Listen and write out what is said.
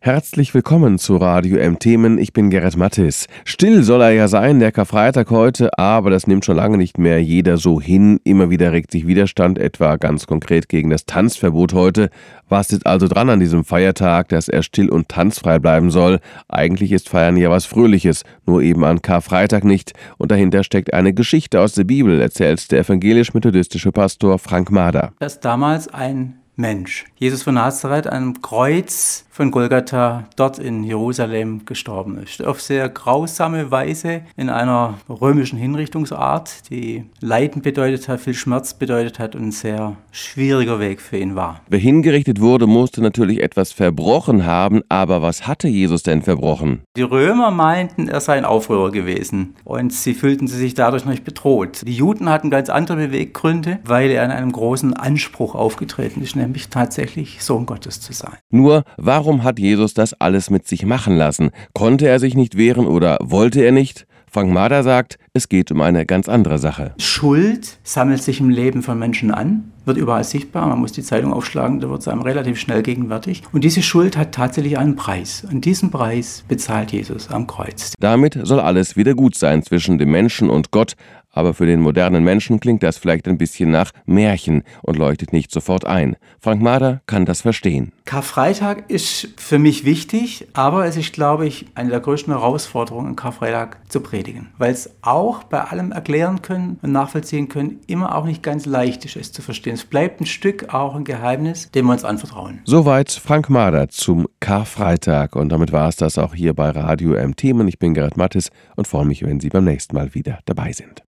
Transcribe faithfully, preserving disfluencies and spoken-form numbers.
Herzlich willkommen zu Radio M Themen. Ich bin Gerrit Mattis. Still soll er ja sein, der Karfreitag heute, aber das nimmt schon lange nicht mehr jeder so hin. Immer wieder regt sich Widerstand, etwa ganz konkret gegen das Tanzverbot heute. Was ist also dran an diesem Feiertag, dass er still und tanzfrei bleiben soll? Eigentlich ist Feiern ja was Fröhliches, nur eben an Karfreitag nicht. Und dahinter steckt eine Geschichte aus der Bibel, erzählt der evangelisch-methodistische Pastor Frank Mader. Dass damals ein Mensch, Jesus von Nazareth, an einem Kreuz von Golgatha dort in Jerusalem gestorben ist. Auf sehr grausame Weise in einer römischen Hinrichtungsart, die Leiden bedeutet hat, viel Schmerz bedeutet hat und ein sehr schwieriger Weg für ihn war. Wer hingerichtet wurde, musste natürlich etwas verbrochen haben, aber was hatte Jesus denn verbrochen? Die Römer meinten, er sei ein Aufrührer gewesen und sie fühlten sich dadurch nicht bedroht. Die Juden hatten ganz andere Beweggründe, weil er in einem großen Anspruch aufgetreten ist, nämlich tatsächlich Sohn Gottes zu sein. Nur, warum hat Jesus das alles mit sich machen lassen? Konnte er sich nicht wehren oder wollte er nicht? Frank Mader sagt, es geht um eine ganz andere Sache. Schuld sammelt sich im Leben von Menschen an, wird überall sichtbar. Man muss die Zeitung aufschlagen, da wird es einem relativ schnell gegenwärtig. Und diese Schuld hat tatsächlich einen Preis. Und diesen Preis bezahlt Jesus am Kreuz. Damit soll alles wieder gut sein zwischen dem Menschen und Gott. Aber für den modernen Menschen klingt das vielleicht ein bisschen nach Märchen und leuchtet nicht sofort ein. Frank Mader kann das verstehen. Karfreitag ist für mich wichtig, aber es ist, glaube ich, eine der größten Herausforderungen, Karfreitag zu predigen. Weil es auch bei allem erklären können und nachvollziehen können, immer auch nicht ganz leicht ist, es zu verstehen. Es bleibt ein Stück auch ein Geheimnis, dem wir uns anvertrauen. Soweit Frank Mader zum Karfreitag. Und damit war es das auch hier bei Radio M Themen. Ich bin Gerrit Mattis und freue mich, wenn Sie beim nächsten Mal wieder dabei sind.